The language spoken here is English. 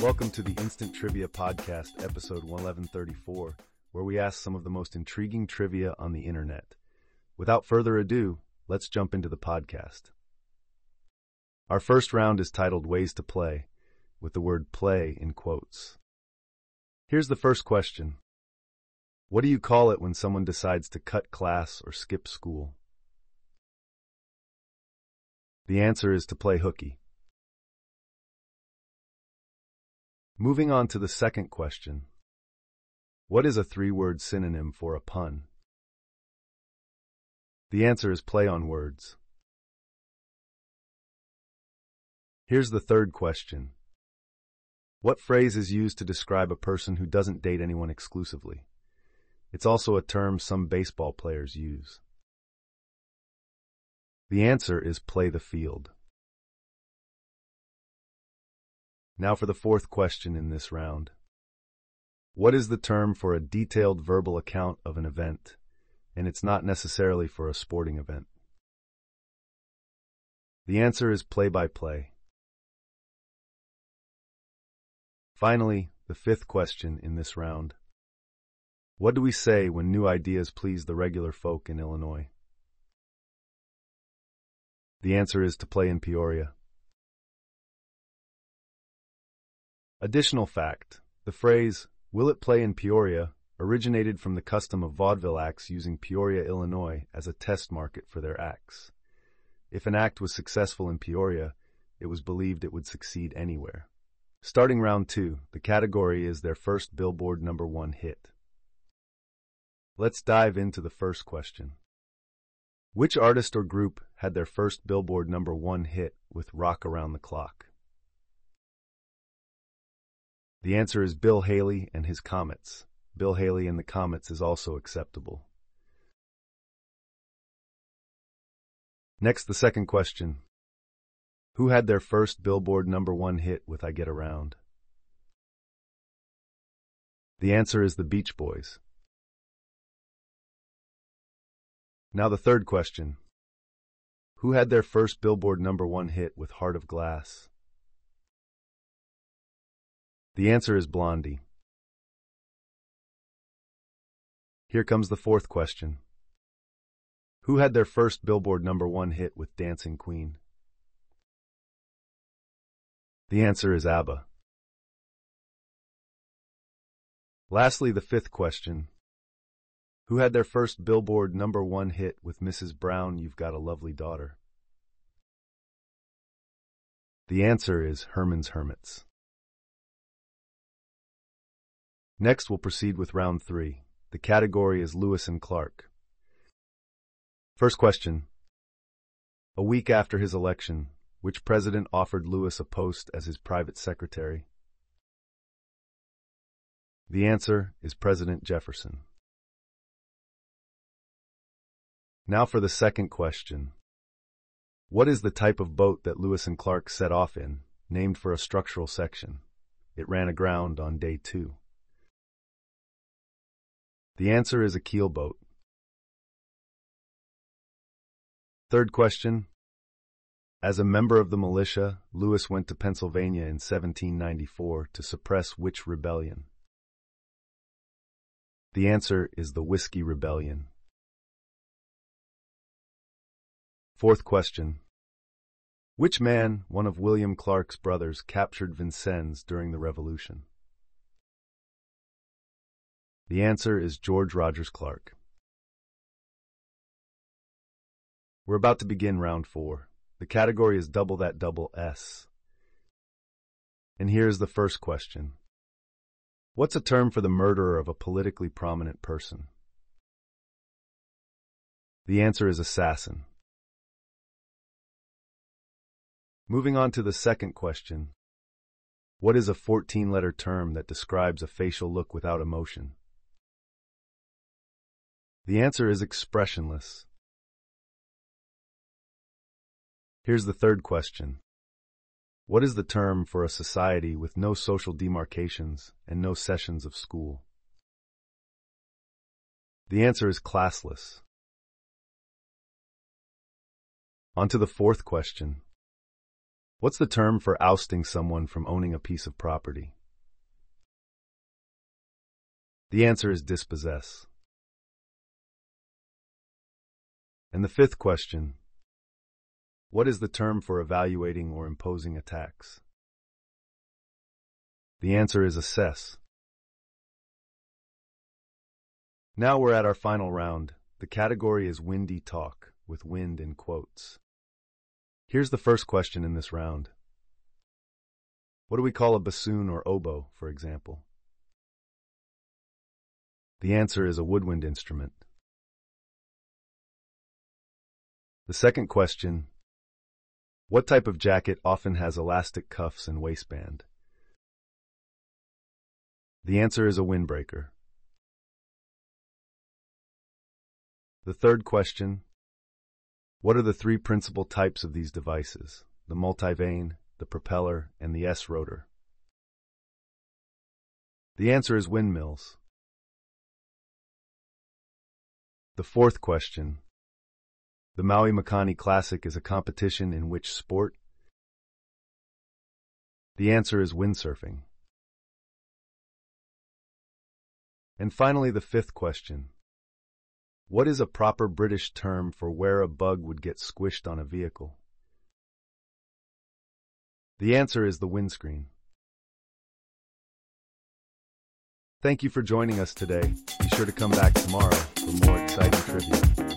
Welcome to the Instant Trivia Podcast, episode 1134, where we ask some of the most intriguing trivia on the internet. Without further ado, let's jump into the podcast. Our first round is titled Ways to Play, with the word play in quotes. Here's the first question. What do you call it when someone decides to cut class or skip school? The answer is to play hooky. Moving on to the second question. What is a three-word synonym for a pun? The answer is play on words. Here's the third question. What phrase is used to describe a person who doesn't date anyone exclusively? It's also a term some baseball players use. The answer is play the field. Now for the fourth question in this round. What is the term for a detailed verbal account of an event, and it's not necessarily for a sporting event? The answer is play-by-play. Finally, the fifth question in this round. What do we say when new ideas please the regular folk in Illinois? The answer is to play in Peoria. Additional fact, the phrase, "Will it play in Peoria?" originated from the custom of vaudeville acts using Peoria, Illinois as a test market for their acts. If an act was successful in Peoria, it was believed it would succeed anywhere. Starting round 2, the category is their first Billboard #1 hit. Let's dive into the first question. Which artist or group had their first Billboard #1 hit with Rock Around the Clock? The answer is Bill Haley and his Comets. Bill Haley and the Comets is also acceptable. Next, the second question. Who had their first Billboard #1 hit with I Get Around? The answer is the Beach Boys. Now the third question. Who had their first Billboard #1 hit with Heart of Glass? The answer is Blondie. Here comes the fourth question. Who had their first Billboard #1 hit with Dancing Queen? The answer is ABBA. Lastly, the fifth question. Who had their first Billboard #1 hit with Mrs. Brown, You've Got a Lovely Daughter? The answer is Herman's Hermits. Next, we'll proceed with round 3. The category is Lewis and Clark. First question. A week after his election, which president offered Lewis a post as his private secretary? The answer is President Jefferson. Now for the second question. What is the type of boat that Lewis and Clark set off in, named for a structural section? It ran aground on day 2. The answer is a keelboat. Third question. As a member of the militia, Lewis went to Pennsylvania in 1794 to suppress which rebellion? The answer is the Whiskey Rebellion. Fourth question. Which man, one of William Clark's brothers, captured Vincennes during the Revolution? The answer is George Rogers Clark. We're about to begin round 4. The category is Double That Double S. And here's the first question. What's a term for the murderer of a politically prominent person? The answer is assassin. Moving on to the second question. What is a 14-letter term that describes a facial look without emotion? The answer is expressionless. Here's the third question. What is the term for a society with no social demarcations and no sessions of school? The answer is classless. On to the fourth question. What's the term for ousting someone from owning a piece of property? The answer is dispossess. And the fifth question, what is the term for evaluating or imposing a tax? The answer is assess. Now we're at our final round. The category is windy talk, with wind in quotes. Here's the first question in this round. What do we call a bassoon or oboe, for example? The answer is a woodwind instrument. The second question, what type of jacket often has elastic cuffs and waistband? The answer is a windbreaker. The third question, what are the three principal types of these devices? The multivane, the propeller, and the S-rotor. The answer is windmills. The fourth question, the Maui Makani Classic is a competition in which sport? The answer is windsurfing. And finally, the fifth question. What is a proper British term for where a bug would get squished on a vehicle? The answer is the windscreen. Thank you for joining us today. Be sure to come back tomorrow for more exciting trivia.